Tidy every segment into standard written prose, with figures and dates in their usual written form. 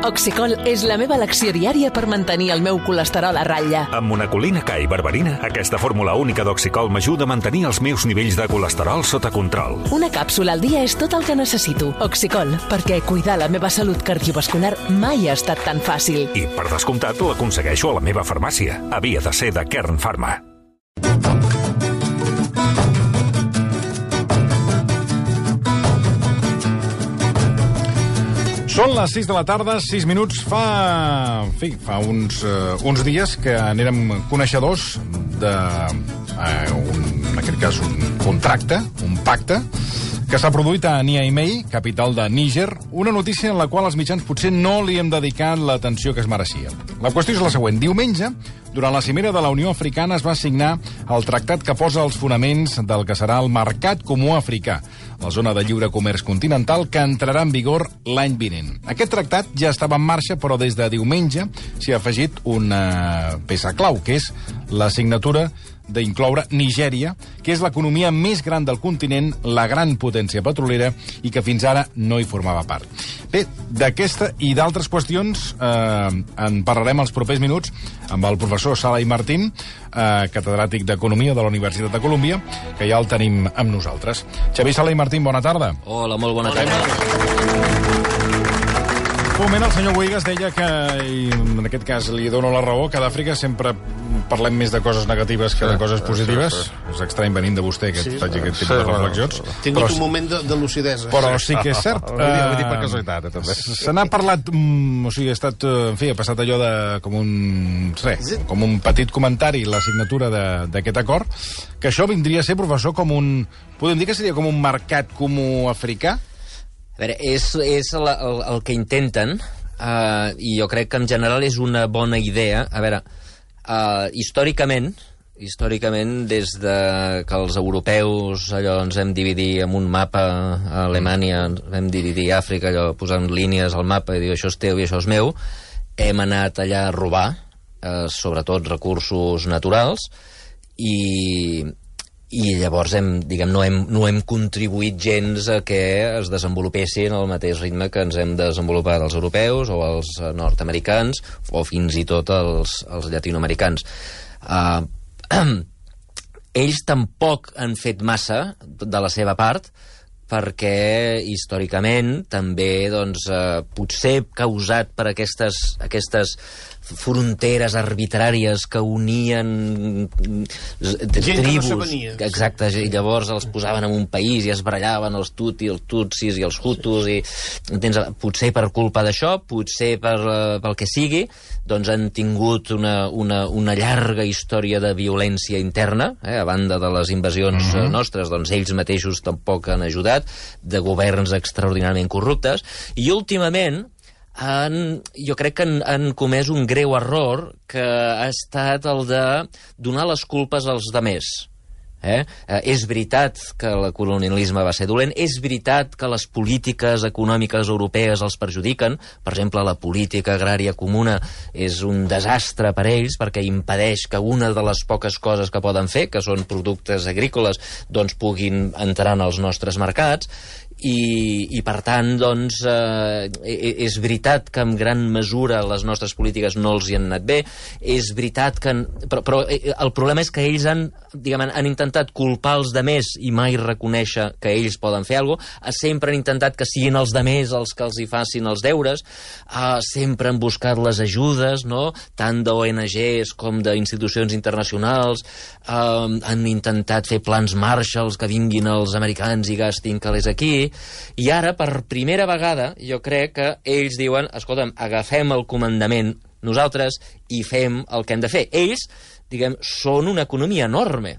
Oxicol és la meva elecció diària per mantenir el meu colesterol a ratlla. Amb monacolina K i berberina, aquesta fórmula única d'Oxicol m'ajuda a mantenir els meus nivells de colesterol sota control. Una càpsula al dia és tot el que necessito. Oxicol, perquè cuidar la meva salut cardiovascular mai ha estat tan fàcil. I, per descomptat, l'aconsegueixo a la meva farmàcia. Havia de ser de Kern Pharma. Són les 6 de la tarda, 6 minuts. Fa uns dies que érem coneixedors en aquest cas, un contracte, un pacte, que s'ha produït a Niamey, capital de Níger, una notícia en la qual els mitjans potser no li hem dedicat l'atenció que es mereixia. La qüestió és la següent. Diumenge, durant la cimera de la Unió Africana, es va signar el tractat que posa els fonaments del que serà el Mercat Comú Africà, la zona de lliure comerç continental que entrarà en vigor l'any vinent. Aquest tractat ja estava en marxa, però des de diumenge s'hi ha afegit una peça clau, que és la signatura d'incloure Nigèria, que és l'economia més gran del continent, la gran potència petrolera, i que fins ara no hi formava part. Bé, d'aquesta i d'altres qüestions en parlarem els propers minuts amb el professor Salai Martín, catedràtic d'Economia de la Universitat de Colúmbia, que ja el tenim amb nosaltres. Xavier Salai Martín, bona tarda. Hola, molt bona tarda. Un moment, el senyor Boigas deia que, i en aquest cas li dono la raó, que d'Àfrica sempre parlem més de coses negatives que de coses positives. És estrany venint de vostè que faci aquest tipus de reflexions. He tingut un moment de lucidesa. Però sí que és cert. Ho dic per casualitat, també. Se n'ha parlat, o sigui, ha estat, en fi, ha passat allò de com un petit comentari, la signatura d'aquest acord, que això vindria a ser, professor, com un... Podem dir que seria com un mercat comú africà? A veure, és el que intenten, i jo crec que en general és una bona idea. A veure, històricament, des de que els europeus allò ens vam dividir amb un mapa a Alemanya, vam dividir Àfrica, allò posant línies al mapa i dir això és teu i això és meu, hem anat allà a robar, sobretot recursos naturals, i llavors no hem contribuït gens a que es desenvolupessin al mateix ritme que ens hem desenvolupat els europeus o els nord-americans o fins i tot els llatinoamericans. Ells tampoc han fet massa de la seva part, perquè històricament també potser causat per aquestes fronteres arbitràries que unien tribus. Exacte, i llavors els posaven en un país i es barallaven els tutsis i els hutus, i potser per culpa d'això, potser pel que sigui, doncs han tingut una llarga història de violència interna, a banda de les invasions nostres, doncs ells mateixos tampoc han ajudat, de governs extraordinàriament corruptes, i últimament jo crec que han comès un greu error, que ha estat el de donar les culpes als demés. És veritat que el colonialisme va ser dolent, és veritat que les polítiques econòmiques europees els perjudiquen. Per exemple, la política agrària comuna és un desastre per ells, perquè impedeix que una de les poques coses que poden fer, que són productes agrícoles, doncs puguin entrar en els nostres mercats. I per tant, doncs, és veritat que en gran mesura les nostres polítiques no els hi han anat bé, és veritat que... Però el problema és que ells han intentat culpar els demés i mai reconèixer que ells poden fer alguna cosa, sempre han intentat que siguin els demés els que els hi facin els deures, sempre han buscat les ajudes, no?, tant d'ONGs com d'institucions internacionals, han intentat fer plans Marshall, que vinguin els americans i gastin calés aquí. I ara, per primera vegada, jo crec que ells diuen, escolta'm, agafem el comandament nosaltres i fem el que hem de fer. Ells, són una economia enorme.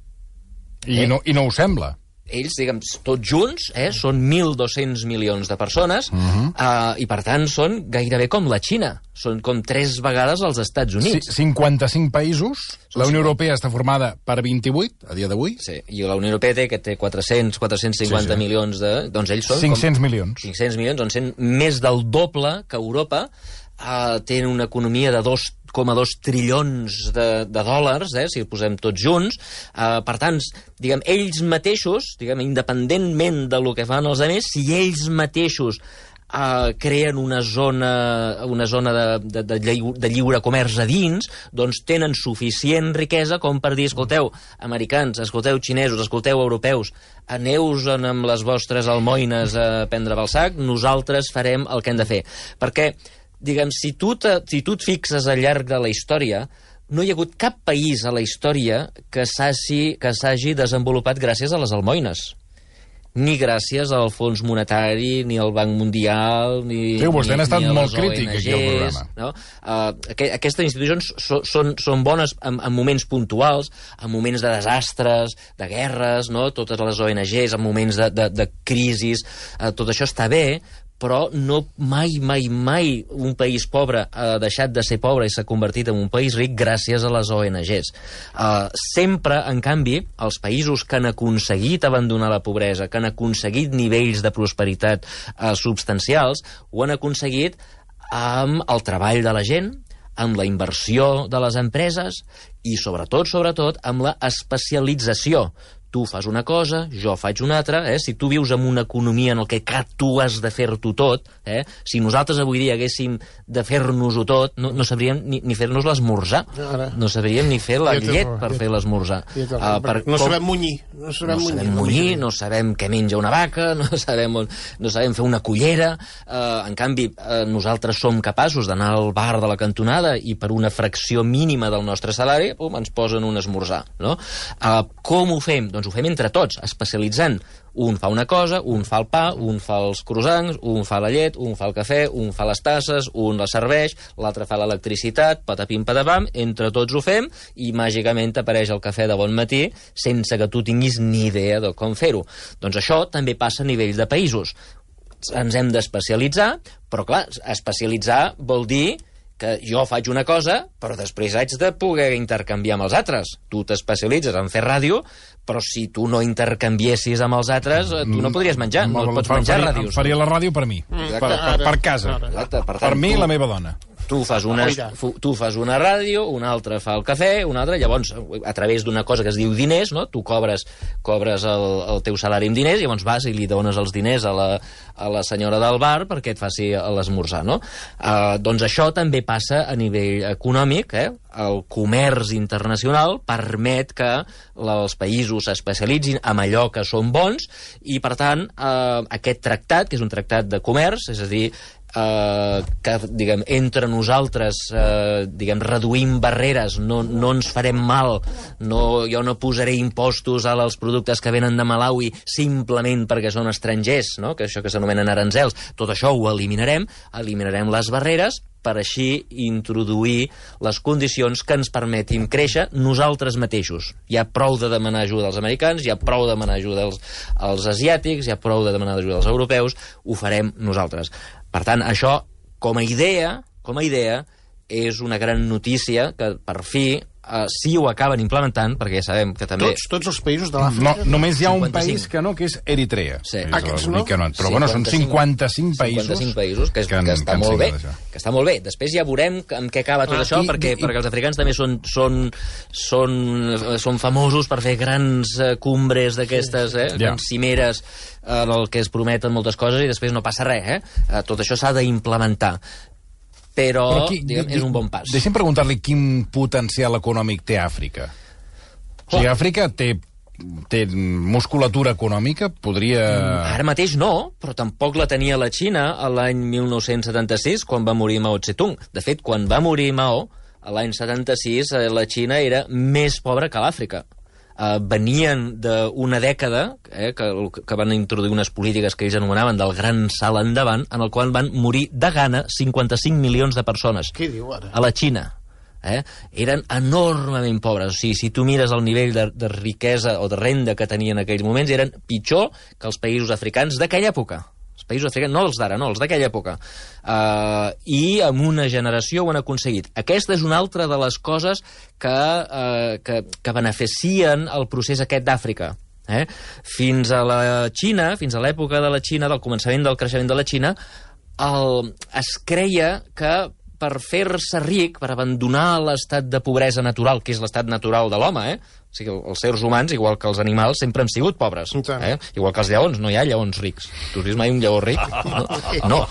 I no ho sembla. Ells, tots junts, són 1.200 milions de persones, i per tant són gairebé com la Xina. Són com 3 vegades els Estats Units. 55 països. La Unió Europea està formada per 28, a dia d'avui. Sí, i la Unió Europea té 450 milions de... Doncs ells són 500 milions. 500 milions, doncs són més del doble que Europa. Tenen una economia de 2,2 trilions de dòlars, si ho posem tots junts. Per tant, ells mateixos, independentment del que fan els altres, si ells mateixos creen una zona de lliure comerç a dins, doncs tenen suficient riquesa com per dir, escolteu, americans, escolteu, xinesos, escolteu, europeus, aneu-vos amb les vostres almoines a prendre pel sac, nosaltres farem el que hem de fer. Perquè, diguem, si tu et fixes al llarg de la història, no hi ha hagut cap país a la història que s'hagi desenvolupat gràcies a les almoines. Ni gràcies al Fons Monetari, ni al Banc Mundial, ni vostè n'ha estat ni a molt les crític aquí al programa. No? Aquestes institucions són bones en moments puntuals, en moments de desastres, de guerres, no? Totes les ONGs, en moments de crisis, tot això està bé, però no mai un país pobre ha deixat de ser pobre i s'ha convertit en un país ric gràcies a les ONGs. Sempre, en canvi, els països que han aconseguit abandonar la pobresa, que han aconseguit nivells de prosperitat substancials, ho han aconseguit amb el treball de la gent, amb la inversió de les empreses i, sobretot, amb la especialització. Tu fas una cosa, jo faig una altra, si tu vius en una economia en què tu has de fer-t'ho tot, si nosaltres avui dia haguéssim de fer-nos-ho tot, no sabríem ni fer-nos l'esmorzar, no sabríem ni fer la llet per fer l'esmorzar. No sabem munyir. No sabem què menja una vaca, no sabem fer una cullera. En canvi, nosaltres som capaços d'anar al bar de la cantonada i per una fracció mínima del nostre salari ens posen un esmorzar. Com ho fem? Doncs ho fem entre tots, especialitzant. Un fa una cosa, un fa el pa, un fa els croissants, un fa la llet, un fa el cafè, un fa les tasses, un la serveix, l'altre fa l'electricitat, patapim patapam, entre tots ho fem i màgicament t'apareix el cafè de bon matí sense que tu tinguis ni idea de com fer-ho. Doncs això també passa a nivell de països. Ens hem d'especialitzar, però clar, especialitzar vol dir que jo faig una cosa, però després haig de poder intercanviar amb els altres. Tu t'especialitzes en fer ràdio, però si tu no intercanviessis amb els altres, tu no podries menjar, no pots menjar ràdios. Faria la ràdio per mi, per casa. Exacte, per mi i la meva dona. Tu fas una ràdio, un altre fa el cafè, un altre, llavors, a través d'una cosa que es diu diners, no? Tu cobres el teu salari amb diners, llavors vas i li dones els diners a la senyora del bar perquè et faci l'esmorzar, no? Doncs això també passa a nivell econòmic, El comerç internacional permet que els països s'especialitzin en allò que són bons i, per tant, aquest tractat, que és un tractat de comerç, és a dir, que, diguem, entre nosaltres reduïm barreres, no ens farem mal, jo no posaré impostos als productes que venen de Malawi simplement perquè són estrangers, no? Que això que s'anomenen aranzels, tot això ho eliminarem les barreres per així introduir les condicions que ens permetin créixer nosaltres mateixos. Hi ha prou de demanar ajuda als americans, hi ha prou de demanar ajuda als asiàtics, hi ha prou de demanar ajuda als europeus, ho farem nosaltres. Per tant, això, com a idea, és una gran notícia que, per fi, si ho acaben implementant, perquè ja sabem que també... Tots els països de l'Àfrica... No, només hi ha un país que no, que és Eritrea. Sí. Aquests no? Però bueno, són 55 països... 55 països, que està molt bé. Que està molt bé. Després ja veurem amb què acaba tot això, perquè els africans també són famosos per fer grans cumbres d'aquestes, grans cimeres en el que es prometen moltes coses i després no passa res, Tot això s'ha d'implementar. Però és un bon pas. Deixa'm preguntar-li quin potencial econòmic té Àfrica. O sigui, Àfrica té musculatura econòmica? Podria... Ara mateix no, però tampoc la tenia la Xina l'any 1976, quan va morir Mao Tse-tung. De fet, quan va morir Mao, l'any 76, la Xina era més pobra que l'Àfrica. Venien d'una dècada que van introduir unes polítiques que ells anomenaven del gran salt endavant, en el qual van morir de gana 55 milions de persones. Què diu ara? A la Xina. Eren enormement pobres. O sigui, si tu mires el nivell de riquesa o de renda que tenien en aquells moments, eren pitjor que els països africans d'aquella època. Els països africans, no els d'ara, no, els d'aquella època. I en una generació ho han aconseguit. Aquesta és una altra de les coses que beneficien el procés aquest d'Àfrica. Fins a la Xina, fins a l'època de la Xina, del començament del creixement de la Xina, es creia que per fer-se ric, per abandonar l'estat de pobresa natural, que és l'estat natural de l'home, O sigui, els éssers humans, igual que els animals, sempre han sigut pobres. Igual que els lleons, no hi ha lleons rics. Tu has vist mai un lleó ric? No.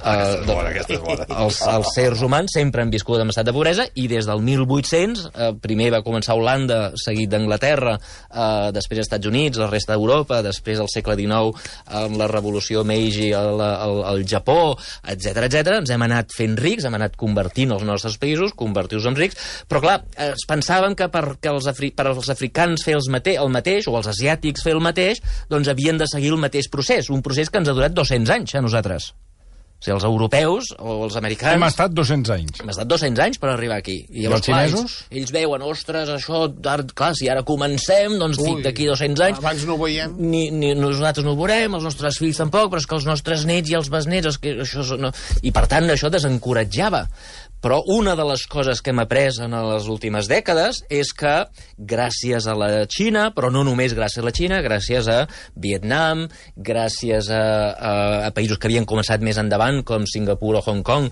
Els éssers humans sempre han viscut en estat de pobresa i des del 1800, primer va començar a Holanda, seguit d'Anglaterra, després als Estats Units, la resta d'Europa, després al segle XIX, amb la revolució Meiji al Japó, etc. Ens hem anat fent rics, hem anat convertint els nostres països, convertir-los en rics, però clar, pensàvem que per als africans fer el mateix, o els asiàtics fer el mateix, doncs havien de seguir el mateix procés, un procés que ens ha durat 200 anys a nosaltres. O sigui, els europeus o els americans... Hem estat 200 anys. Hem estat 200 anys per arribar aquí. I els xinesos? Ells veuen, ostres, això, clar, si ara comencem, doncs d'aquí 200 anys... Abans no ho veiem. Nosaltres no ho veurem, els nostres fills tampoc, però és que els nostres nets i els besnets... I, per tant, això desencoratjava. Però una de les coses que hem après en les últimes dècades és que, gràcies a la Xina, però no només gràcies a la Xina, gràcies a Vietnam, gràcies a països que havien començat més endavant, com Singapur o Hong Kong,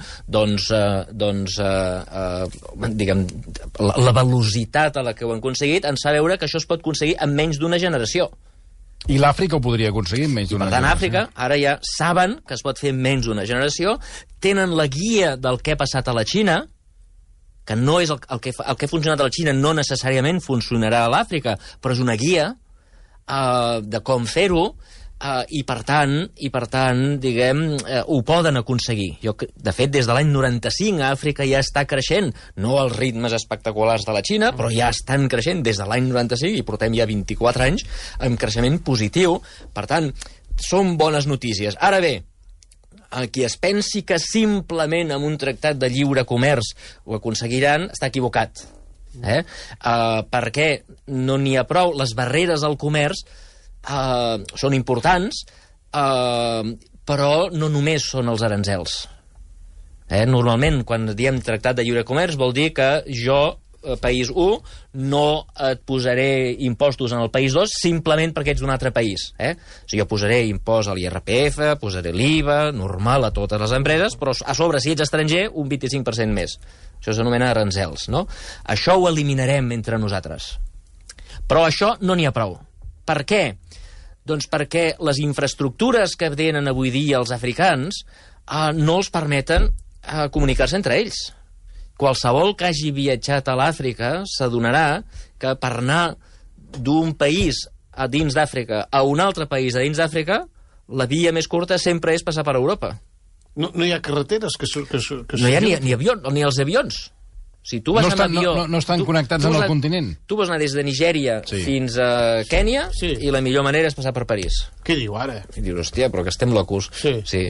diguem, la velocitat a la que ho han aconseguit ens fa veure que això es pot aconseguir en menys d'una generació. I l'Àfrica ho podria aconseguir en menys d'una generació. Per tant, Àfrica ara ja saben que es pot fer en menys d'una generació, tenen la guia del que ha passat a la Xina, que no és el que ha funcionat a la Xina no necessàriament funcionarà a l'Àfrica, però és una guia de com fer-ho, i per tant, diguem, ho poden aconseguir. De fet, des de l'any 95 Àfrica ja està creixent, no als ritmes espectaculars de la Xina, però ja estan creixent des de l'any 95 i portem ja 24 anys amb creixement positiu. Per tant, són bones notícies. Ara bé, qui es pensi que simplement amb un tractat de lliure comerç ho aconseguiran està equivocat. Perquè no n'hi ha prou. Les barreres al comerç són importants, però no només són els aranzels. Normalment, quan diem tractat de lliure comerç, vol dir que jo, país 1, no et posaré impostos en el país 2 simplement perquè ets d'un altre país. O sigui, jo posaré impost a l'IRPF, posaré l'IVA, normal a totes les empreses, però a sobre, si ets estranger, un 25% més. Això s'anomena aranzels, no? Això ho eliminarem entre nosaltres. Però això no n'hi ha prou. Per què? Doncs perquè les infraestructures que tenen avui dia els africans no els permeten comunicar-se entre ells. Qualsevol que hagi viatjat a l'Àfrica s'adonarà que per anar d'un país a dins d'Àfrica a un altre país a dins d'Àfrica, la via més curta sempre és passar per Europa. No hi ha carreteres que no hi ha ni avions, ni els avions. Si tu vas amb avió... No estan connectats amb el continent. Tu vas anar des de Nigèria fins a Kènia i la millor manera és passar per París. Què diu ara? I dius, hòstia, però que estem locos. Sí.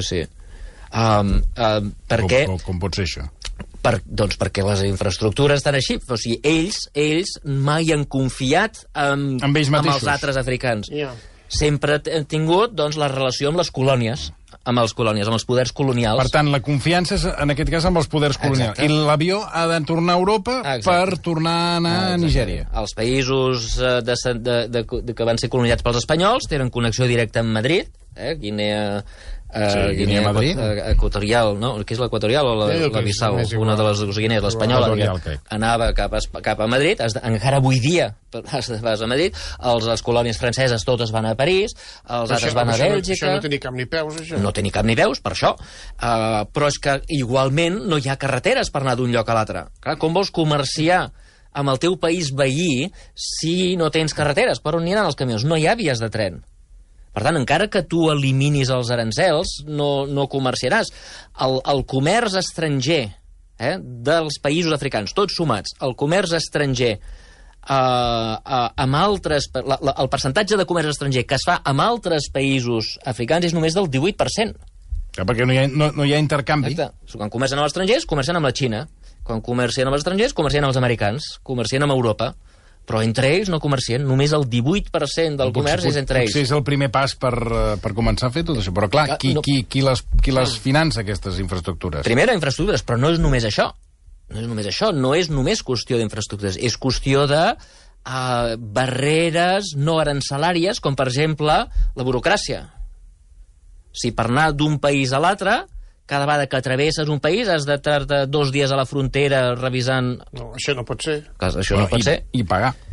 Per què? Com pot ser això? Doncs perquè les infraestructures estan així. O sigui, ells mai han confiat en els altres africans. Sempre han tingut la relació amb les colònies, amb els poders colonials. Per tant, la confiança és, en aquest cas, amb els poders colonials. I l'avió ha de tornar a Europa per tornar a anar a Nigèria. Els països que van ser colonitzats pels espanyols tenen connexió directa amb Madrid, Guinea Equatorial, no? Què és l'Equatorial o la Bissau? Una de les Guinees, l'espanyola, anava cap a Madrid. Encara avui dia vas a Madrid. Les colònies franceses totes van a París, els altres van a Bèlgica. Això no té ni cap ni peus, això. No té ni cap ni peus, per això. Però és que igualment no hi ha carreteres per anar d'un lloc a l'altre. Com vols comerciar amb el teu país veí si no tens carreteres? Per on aniran els camions? No hi ha vies de tren. Per tant, encara que tu eliminis els aranzels, no comerciaràs. El comerç estranger dels països africans, tots sumats, el comerç estranger amb altres... El percentatge de comerç estranger que es fa amb altres països africans és només del 18%. Perquè no hi ha intercanvi. Exacte. Quan comercen amb els estrangers, comercen amb la Xina. Quan comercien amb els estrangers, comercien amb els americans. Comercien amb Europa. Però entre ells no comercien. Només el 18% del comerç és entre ells. Potser és el primer pas per començar a fer tot això. Però clar, qui les finança, aquestes infraestructures? Primera, infraestructures, però no és només això. No és només això. No és només qüestió d'infraestructures. És qüestió de barreres no arancelàries, com per exemple la burocràcia. Si per anar d'un país a l'altre, cada vegada que travesses un país has de tardar 2 dies a la frontera revisant... No, això no pot ser. Això no pot ser. I pagar.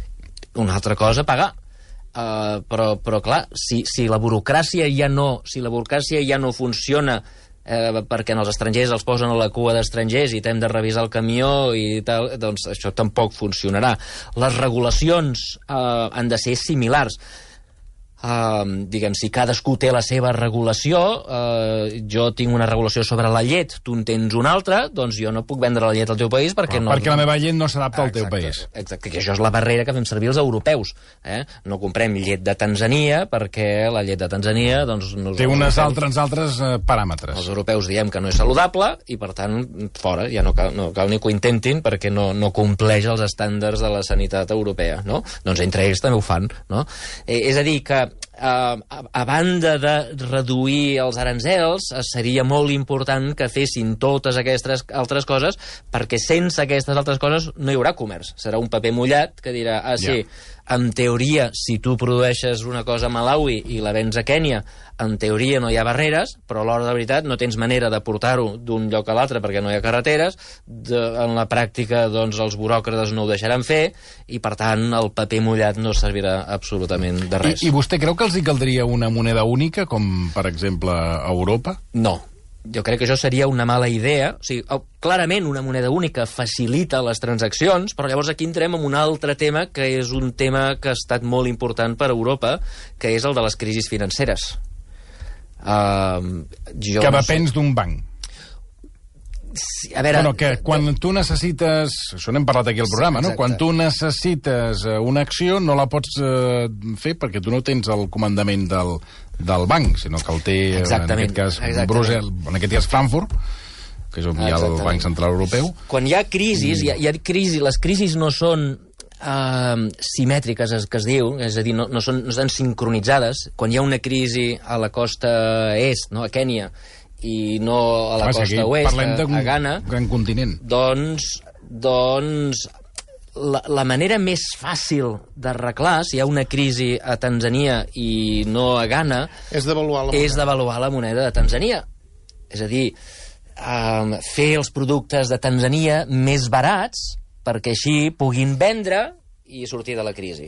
una altra cosa pagar. Però clar, si la burocràcia ja no funciona perquè en els estrangers els posen a la cua d'estrangers i t'hem de revisar el camió i tal, doncs això tampoc funcionarà. Les regulacions han de ser similars. Diguem, si cadascú té la seva regulació, jo tinc una regulació sobre la llet, tu en tens una altra, doncs jo no puc vendre la llet al teu país perquè la meva llet no s'adapta al teu país. Exacte, que això és la barrera que fem servir els europeus. No comprem llet de Tanzània perquè la llet de Tanzània doncs, té uns altres paràmetres. Els europeus diem que no és saludable i, per tant, fora, ja no cal ni que ho intentin perquè no compleix els estàndards de la sanitat europea, no? Doncs entre ells també ho fan, no? És a dir, que a banda de reduir els aranzels, seria molt important que fessin totes aquestes altres coses, perquè sense aquestes altres coses no hi haurà comerç. Serà un paper mullat que dirà, sí, en teoria, si tu produeixes una cosa a Malawi i la vens a Kènia, en teoria no hi ha barreres, però a l'hora de veritat no tens manera de portar-ho d'un lloc a l'altre perquè no hi ha carreteres, en la pràctica doncs els buròcrates no ho deixaran fer i per tant el paper mullat no servirà absolutament de res. I vostè creu que els hi caldria una moneda única, com per exemple a Europa? No. Jo crec que això seria una mala idea. O sigui, clarament una moneda única facilita les transaccions, però llavors aquí entrem en un altre tema, que és un tema que ha estat molt important per a Europa, que és el de les crisis financeres. Que depens d'un banc. Sí, a veure... Bueno, que quan tu necessites... Això n'hem parlat aquí al programa, no? Quan tu necessites una acció no la pots fer perquè tu no tens el comandament del banc, sinó que el té, en aquest cas, Brussel, en aquest cas Frankfurt, que és on hi ha el Banc Central Europeu. Quan hi ha crisis, les crisis no són simètriques, que es diu, és a dir, no estan sincronitzades. Quan hi ha una crisi a la costa est, no, a Kènia, i no a la costa oest, a Ghana, gran continent. Doncs la manera més fàcil d'arreglar, si hi ha una crisi a Tanzània i no a Ghana, és devaluar la moneda de Tanzània. És a dir, fer els productes de Tanzània més barats perquè així puguin vendre i sortir de la crisi.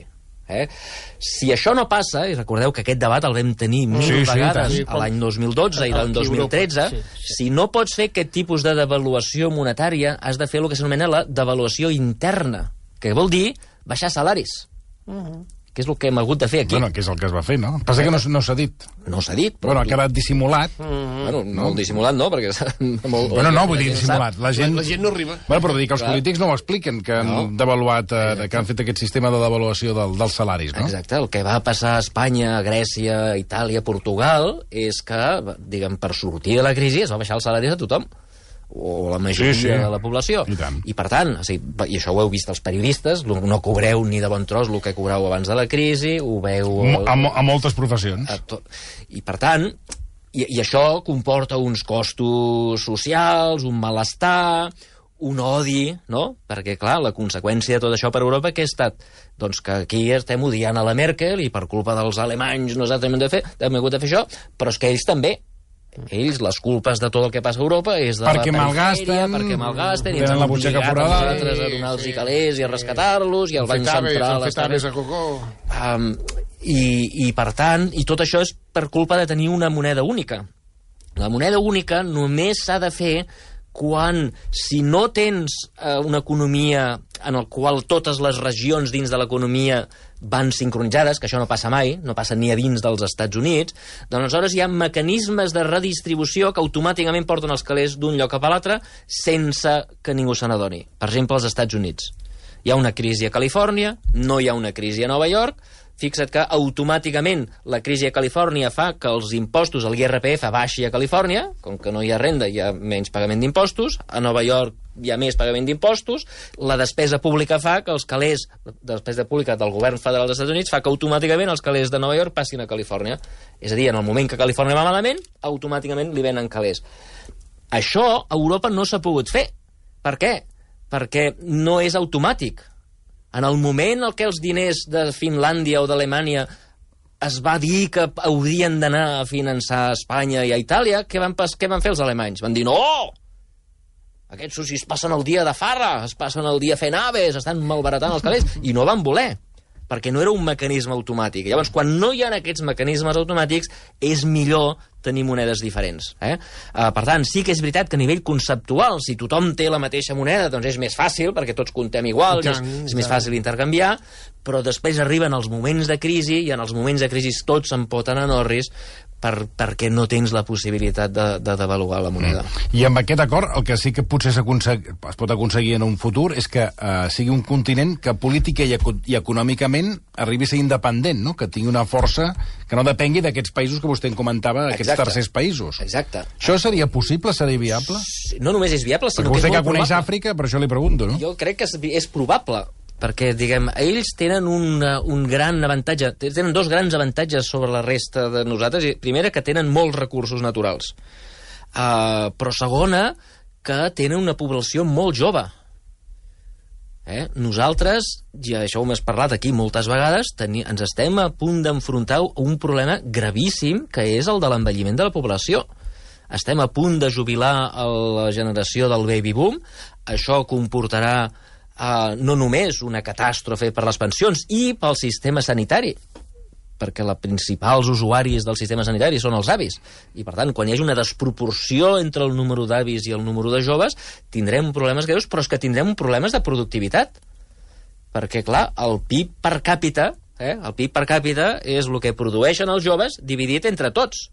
Si això no passa, i recordeu que aquest debat el vam tenir mil vegades a l'any 2012 i l'any 2013, si no pots fer aquest tipus de devaluació monetària, has de fer el que s'anomena la devaluació interna, que vol dir baixar salaris. Que és el que hem hagut de fer aquí. Bueno, que és el que es va fer, no? Passa que no s'ha dit. No s'ha dit. Bueno, ha quedat dissimulat. Bueno, molt dissimulat no, perquè... Bueno, no, vull dir dissimulat. La gent no arriba. Bueno, però dir que els polítics no ho expliquen, que han devaluat, que han fet aquest sistema de devaluació dels salaris, no? Exacte. El que va passar a Espanya, a Grècia, a Itàlia, a Portugal, és que, diguem, per sortir de la crisi es va baixar els salaris a tothom, o la majoria de la població. I per tant, i això ho heu vist els periodistes, no cobreu ni de bon tros el que cobreu abans de la crisi, ho veu... A moltes professions. I per tant, i això comporta uns costos socials, un malestar, un odi, no? Perquè, clar, la conseqüència de tot això per Europa què ha estat? Doncs que aquí estem odiant a la Merkel i per culpa dels alemanys nosaltres hem hagut de fer això, però és que ells també. Ells, les culpes de tot el que passa a Europa és de perquè la perifèria, perquè malgasten, i ens han obligat a nosaltres a donar-los calés i a rescatar-los, i el Banc Central... I per tant, i tot això és per culpa de tenir una moneda única. La moneda única només s'ha de fer quan, si no tens una economia en el qual totes les regions dins de l'economia van sincronitzades, que això no passa mai, no passa ni a dins dels Estats Units, doncs aleshores hi ha mecanismes de redistribució que automàticament porten els calés d'un lloc cap a l'altre sense que ningú se n'adoni. Per exemple, als Estats Units. Hi ha una crisi a Califòrnia, no hi ha una crisi a Nova York. Fixa't que automàticament la crisi a Califòrnia fa que els impostos, l'IRPF, baixi a Califòrnia, com que no hi ha renda hi ha menys pagament d'impostos, a Nova York hi ha més pagament d'impostos, la despesa pública fa que els calés, la despesa pública del govern federal dels Estats Units fa que automàticament els calés de Nova York passin a Califòrnia. És a dir, en el moment que Califòrnia va malament, automàticament li venen calés. Això a Europa no s'ha pogut fer. Per què? Perquè no és automàtic. En el moment en què els diners de Finlàndia o d'Alemanya es va dir que haurien d'anar a finançar a Espanya i a Itàlia, què van fer els alemanys? Van dir, no! Aquests socis passen el dia de farra, es passen el dia fent aves, estan malbaratant els calés, i no van voler. perquè no era un mecanisme automàtic. Llavors, quan no hi ha aquests mecanismes automàtics, és millor tenir monedes diferents. Per tant, sí que és veritat que a nivell conceptual, si tothom té la mateixa moneda, doncs és més fàcil, perquè tots comptem igual, és més fàcil intercanviar, però després arriben els moments de crisi, i en els moments de crisi tots s'empoten en orris, perquè no tens la possibilitat de devaluar la moneda. I amb aquest acord, el que sí que potser es pot aconseguir en un futur és que sigui un continent que política i econòmicament arribi a ser independent, no? Que tingui una força que no depengui d'aquests països que vostè em comentava, aquests tercers països. Exacte. Això seria possible? Seria viable? No només és viable, sinó perquè que és vostè molt que coneix probable. Àfrica, per això li pregunto, no? Jo crec que és probable, perquè, diguem, ells tenen un gran avantatge, tenen dos grans avantatges sobre la resta de nosaltres. Primera, que tenen molts recursos naturals. Però segona, que tenen una població molt jove. Nosaltres, ja això ho hem parlat aquí moltes vegades, ens estem a punt d'enfrontar un problema gravíssim, que és el de l'envelliment de la població. Estem a punt de jubilar la generació del baby boom. Això comportarà no només una catàstrofe per les pensions i pel sistema sanitari, perquè els principals usuaris del sistema sanitari són els avis, i per tant, quan hi hagi una desproporció entre el número d'avis i el número de joves, tindrem problemes greus, però és que tindrem problemes de productivitat, perquè, clar, el PIB per càpita és el que produeixen els joves dividit entre tots.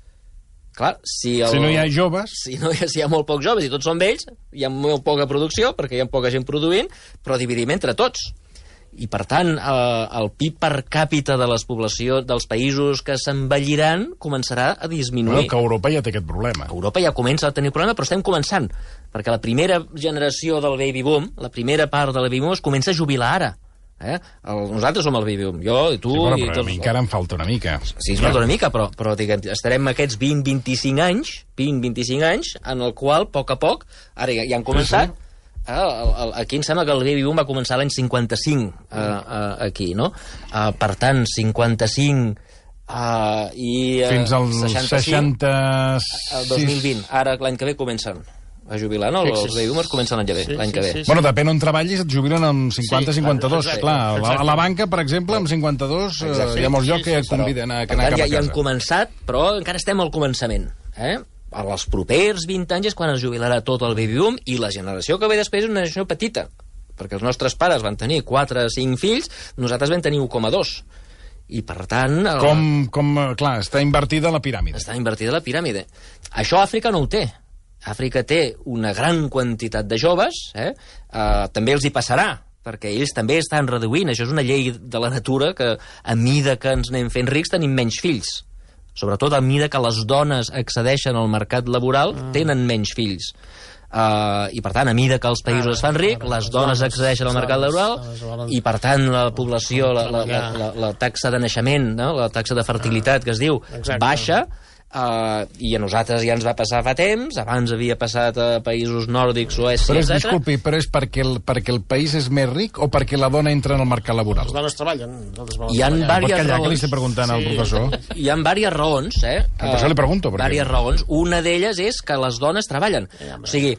Clar, si no hi ha joves... Si hi ha molt pocs joves i tots són vells, hi ha molt poca producció, perquè hi ha poca gent produint, però dividim entre tots. I, per tant, el PIB per càpita de les poblacions dels països que s'envelliran començarà a disminuir. Bueno, que Europa ja té aquest problema. Europa ja comença a tenir problema, però estem començant, perquè la primera generació del baby boom, la primera part del baby boom, es comença a jubilar ara. Nosaltres som el baby boom, jo i tu... Sí, bueno, i però tots... a mi encara em falta una mica. Sí, ens falta una mica, però diguem, estarem aquests 20-25 anys, en el qual, a poc, ara ja han començat... Aquí em sembla que el baby boom va començar l'any 55, aquí, no? Per tant, 55 i... fins al 60... El 2020, ara l'any que ve comencen a jubilar, no? Els baby boomers comencen l'any que ve, l'any que ve. Bueno, depèn on treballis, et jubilen amb 50-52. Clar, a la banca, per exemple, amb 52 hi ha molts llocs que et conviden a anar cap a casa. Ja han començat, però encara estem al començament. A els propers 20 anys és quan es jubilarà tot el baby boom, i la generació que ve després és una generació petita, perquè els nostres pares van tenir 4 o 5 fills, nosaltres vam tenir 1,2. I, per tant... Clar, està invertida la piràmide. Està invertida la piràmide. Això Àfrica no ho té. Àfrica té una gran quantitat de joves, també els hi passarà, perquè ells també estan reduint. Això és una llei de la natura que, a mida que ens anem fent rics, tenim menys fills. Sobretot a mida que les dones accedeixen al mercat laboral, tenen menys fills. I, per tant, a mida que els països es fan rics, les dones accedeixen al mercat laboral i, per tant, la població, la taxa de naixement, la taxa de fertilitat, que es diu, baixa, i a nosaltres ja ens va passar fa temps, abans havia passat a països nòrdics, Suècia, però etc. Disculpi, però és perquè el país és més ric o perquè la dona entra en el mercat laboral? Les dones treballen. Hi ha diverses raons. Que li estic preguntant al professor. Hi ha diverses raons, Per això li pregunto. Diverses raons. Una d'elles és que les dones treballen. O sigui,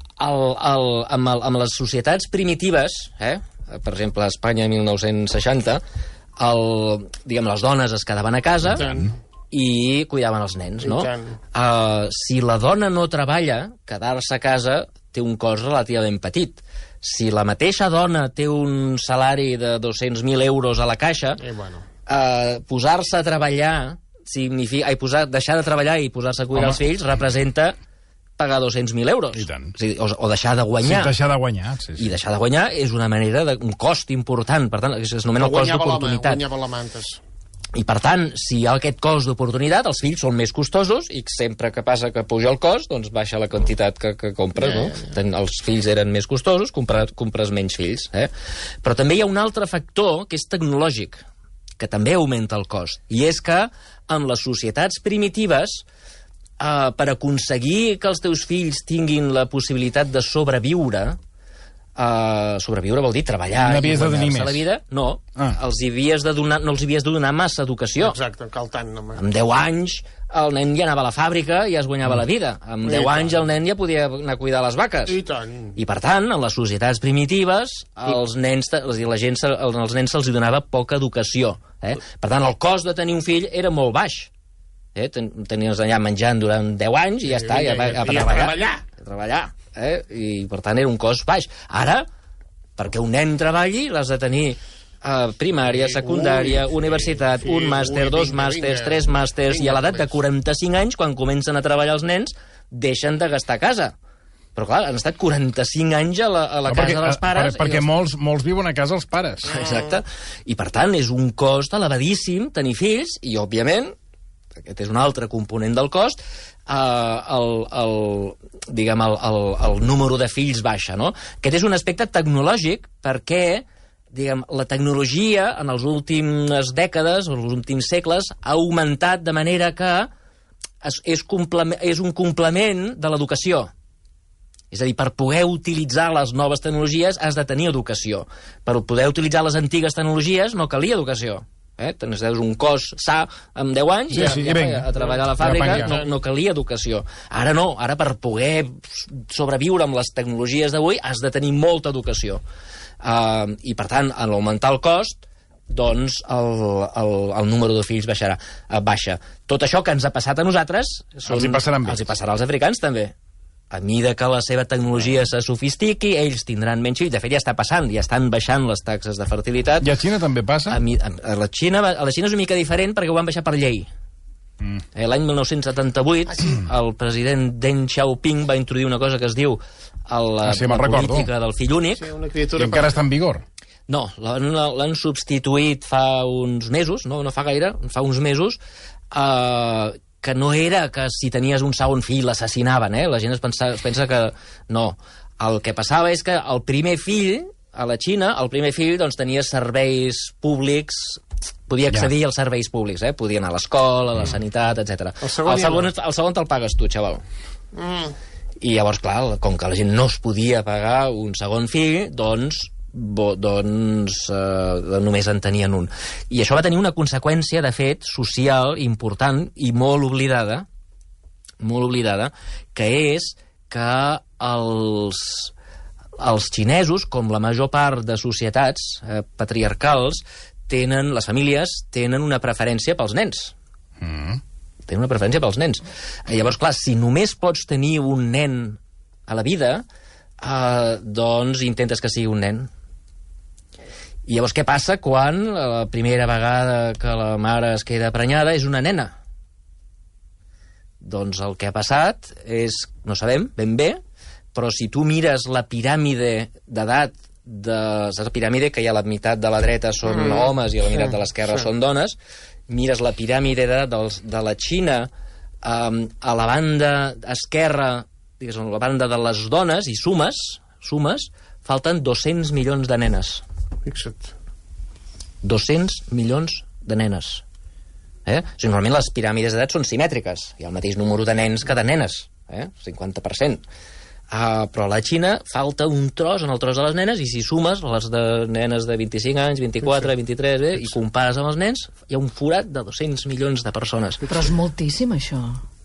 amb les societats primitives, per exemple, a Espanya 1960, les dones es quedaven a casa i cuidaven els nens, no? Si la dona no treballa, quedar-se a casa té un cost relativament petit. Si la mateixa dona té un salari de 200.000 euros a la caixa, posar-se a treballar, deixar de treballar i posar-se a cuidar els fills representa pagar 200.000 euros. I tant. O deixar de guanyar. Sí, deixar de guanyar. Sí. I deixar de guanyar és una manera un cost important. Per tant, s'anomena el cost d'oportunitat. Guanyava la mà antes. I, per tant, si hi ha aquest cost d'oportunitat, els fills són més costosos i sempre que passa que puja el cost, doncs baixa la quantitat que compres, no? Els fills eren més costosos, compres menys fills. Però també hi ha un altre factor que és tecnològic, que també augmenta el cost. I és que en les societats primitives, per aconseguir que els teus fills tinguin la possibilitat de sobreviure, sobreviure vol dir treballar i guanyar-se la vida, no, no els havies de donar massa educació. Exacte, cal tant, home. Amb 10 anys el nen ja anava a la fàbrica i ja es guanyava la vida. Amb 10 anys el nen ja podia anar a cuidar les vaques. I tant. I, per tant, en les societats primitives, als nens se'ls donava poca educació. Per tant, el cost de tenir un fill era molt baix. Tenies allà menjant durant 10 anys i ja està, i a treballar. I, per tant, era un cost baix. Ara, perquè un nen treballi, l'has de tenir primària, secundària, universitat, un màster, 2 màsters, 3 màsters, i a l'edat de 45 anys, quan comencen a treballar els nens, deixen de gastar a casa. Però, clar, han estat 45 anys a la casa dels pares. Perquè molts viuen a casa els pares. Exacte. I, per tant, és un cost elevadíssim tenir fills, i, òbviament, aquest és un altre component del cost, el número de fills baixa, no? Aquest és un aspecte tecnològic perquè, la tecnologia en les últimes dècades, en els últims segles, ha augmentat de manera que és un complement de l'educació. És a dir, per poder utilitzar les noves tecnologies has de tenir educació. Per poder utilitzar les antigues tecnologies no calia educació. Tens un cos sa amb 10 anys a treballar a la fàbrica, no calia educació. Ara no, ara per poder sobreviure amb les tecnologies d'avui has de tenir molta educació. I, per tant, en l'augmentar el cost, doncs el número de fills baixa. Tot això que ens ha passat a nosaltres els hi passarà als africans també. A mesura que la seva tecnologia se sofistiqui, ells tindran menys fills. De fet, ja està passant, ja estan baixant les taxes de fertilitat. I a Xina també passa? A la Xina és una mica diferent perquè ho van baixar per llei. L'any 1978, el president Deng Xiaoping va introduir una cosa que es diu la política del fill únic. I encara està en vigor? No, l'han substituït fa uns mesos, no fa gaire, fa uns mesos, que no era que si tenies un segon fill l'assassinaven, la gent es pensa que no. El que passava és que el primer fill, a la Xina, doncs, tenia serveis públics, podia accedir als serveis públics, podia anar a l'escola, a la sanitat, etc. El segon te'l pagues tu, xaval. I llavors, clar, com que la gent no es podia pagar un segon fill, doncs només en tenien un. I això va tenir una conseqüència, de fet, social important i molt oblidada, que és que els xinesos, com la major part de societats patriarcals, les famílies tenen una preferència pels nens. Tenen una preferència pels nens. Llavors, clar, si només pots tenir un nen a la vida, doncs intentes que sigui un nen. I llavors què passa quan la primera vegada que la mare es queda prenyada és una nena? Doncs el que ha passat és, no sabem ben bé, però si tu mires la piràmide d'edat, saps la piràmide que hi ha la meitat de la dreta són homes i la meitat de l'esquerra són dones, mires la piràmide d'edat de la Xina, a la banda esquerra, diguéssim, a la banda de les dones, i sumes, falten 200 milions de nenes. Fixa't. 200 milions de nenes. O sigui, normalment les piràmides d'edat són simètriques. Hi ha el mateix número de nens que de nenes. 50%. Però a la Xina falta un tros en el tros de les nenes, i si sumes les de nenes de 25 anys, 24, 23, i compares amb els nens, hi ha un forat de 200 milions de persones. Però és moltíssim, això.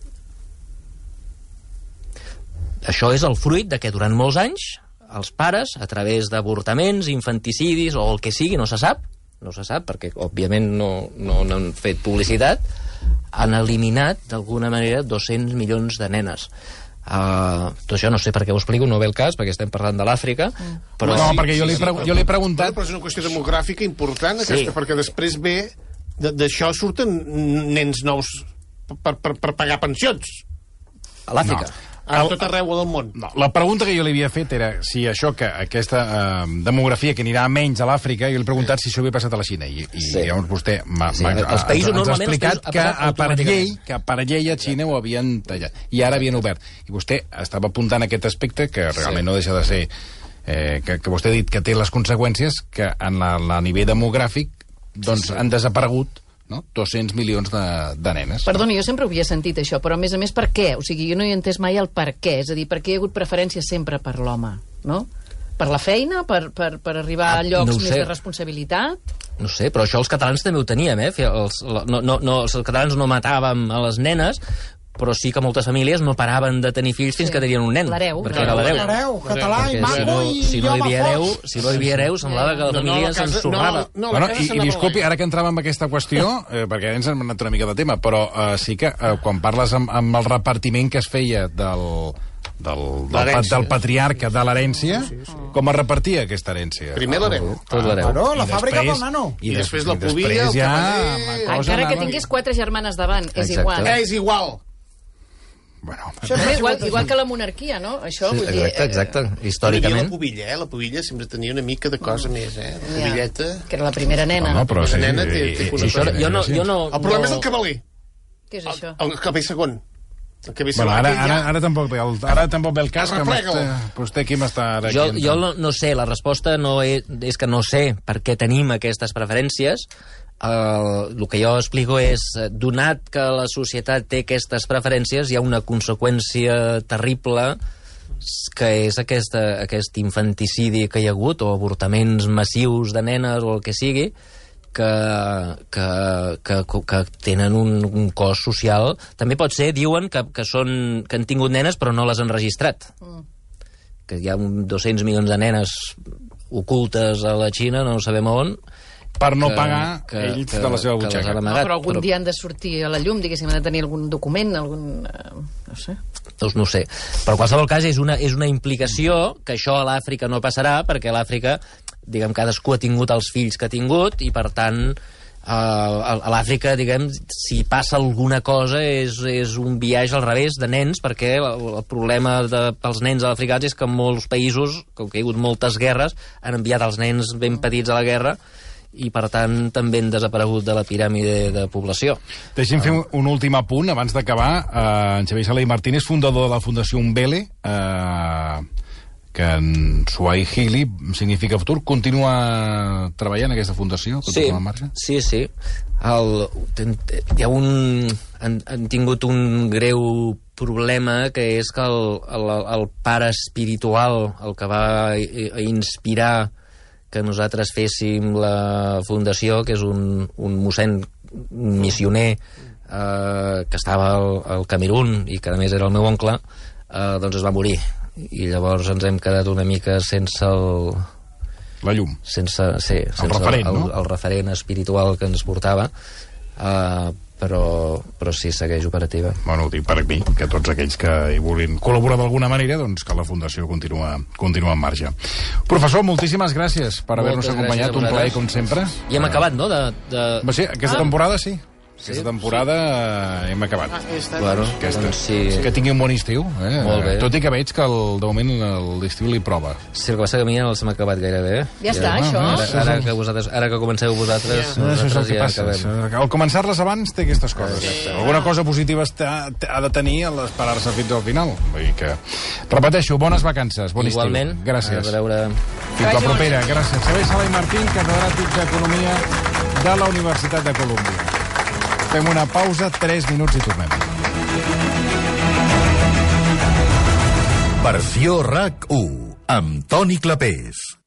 Això és el fruit de que durant molts anys els pares, a través d'avortaments, infanticidis o el que sigui, no se sap perquè òbviament no han fet publicitat, han eliminat d'alguna manera 200 milions de nenes. Tot això no sé per què ho explico, no ve el cas, perquè estem parlant de l'Àfrica, però no, perquè jo l'he preguntat. Però és una qüestió demogràfica important, aquesta, perquè després ve d'això surten nens nous per pagar pensions a l'Àfrica. A tot arreu del món. No, la pregunta que jo li havia fet era si aquesta demografia que anirà menys a l'Àfrica, jo li he preguntat si això havia passat a la Xina, i llavors vostè ens ha explicat que per llei a Xina ho havien tallat, i ara havien obert. I vostè estava apuntant aquest aspecte, que realment no deixa de ser, que vostè ha dit que té les conseqüències que en el nivell demogràfic doncs han desaparegut 200 milions de nenes. Perdoni, jo sempre ho havia sentit, això, però a més, per què? O sigui, jo no hi he entès mai el per què. És a dir, per què hi ha hagut preferència sempre per l'home, no? Per la feina? Per arribar a llocs més de responsabilitat? No sé, però això els catalans també ho teníem, eh? Els catalans no matàvem a les nenes, però sí que moltes famílies no paraven de tenir fills fins que tenien un nen. L'hereu. Perquè era l'hereu. L'hereu, català i maco si no hi havia hereu, semblava que la família s'ensorrava. I disculpi, ara que entràvem en aquesta qüestió, perquè ens hem anat una mica de tema, però sí que quan parles amb el repartiment que es feia del patriarca de l'herència, com es repartia aquesta herència? Primer l'hereu. Tot l'hereu. La fàbrica pel nano. I després la pubilla, el cavaller... Encara que tingués 4 germanes davant, és igual. És igual. Bueno, igual que la monarquia, no? Això, vull dir... Exacte, històricament. La pubilla sempre tenia una mica de cosa més, la pubilleta... Que era la primera nena. No, però sí. La nena té una cosa. El problema és el cavaler. Què és això? El cavaler segon. Bueno, ara tampoc ve el cas que vostè aquí m'està... Jo no sé, la resposta no és que no sé per què tenim aquestes preferències. El que jo explico és, donat que la societat té aquestes preferències, hi ha una conseqüència terrible, que és aquest infanticidi que hi ha hagut, o avortaments massius de nenes, o el que sigui, que tenen un cost social. També pot ser, diuen, que han tingut nenes però no les han registrat. Que hi ha 200 milions de nenes ocultes a la Xina, no sabem on, per no pagar ells de la seva butxaca. Però algun dia han de sortir a la llum, diguéssim, han de tenir algun document, no sé. Doncs no sé. Però en qualsevol cas és una implicació que això a l'Àfrica no passarà, perquè a l'Àfrica, diguem, cadascú ha tingut els fills que ha tingut, i per tant a l'Àfrica, diguem, si passa alguna cosa és un viatge al revés de nens, perquè el problema pels nens africans és que en molts països, com que hi ha hagut moltes guerres, han enviat els nens ben petits a la guerra, i per tant també han desaparegut de la piràmide de població. Deixi'm fer un últim apunt abans d'acabar. En Xavier Sala i Martínez, fundador de la Fundació Umbele, que en Swahili significa futur, continua treballant en aquesta fundació? Sí. Han tingut un greu problema, que és que el pare espiritual, el que va inspirar que nosaltres féssim la fundació, que és un mossèn missioner que estava al Camerún i que a més era el meu oncle, doncs es va morir, i llavors ens hem quedat una mica sense la llum, sense el referent, el referent espiritual que ens portava, però sí, segueix operativa. Bueno, ho dic per mi, que tots aquells que hi vulguin col·laborar d'alguna manera, doncs que la Fundació continua en marxa. Professor, moltíssimes gràcies per haver-nos acompanyat, un plaer com sempre. I hem acabat, no? Sí, aquesta temporada sí. Aquesta temporada hem acabat. Bueno, que tingui un bon estiu. Molt bé. Tot i que veig que de moment l'estiu li prova. Sí, el que passa que a mi ja els hem acabat gairebé. Ja està, això. Ara que comenceu vosaltres, nosaltres ja acabem. Al començar-les abans té aquestes coses. Alguna cosa positiva ha de tenir a l'esperar-se fins al final. Vull dir que... Repeteixo, bones vacances, bon estiu. Igualment. Gràcies. A veure... Fins la propera. Gràcies. Xavier Sala i Martín, catedràtics d'Economia de la Universitat de Colúmbia. Fem una pausa, 3 minuts i tornem. Versió RAC 1, amb Toni Clapés.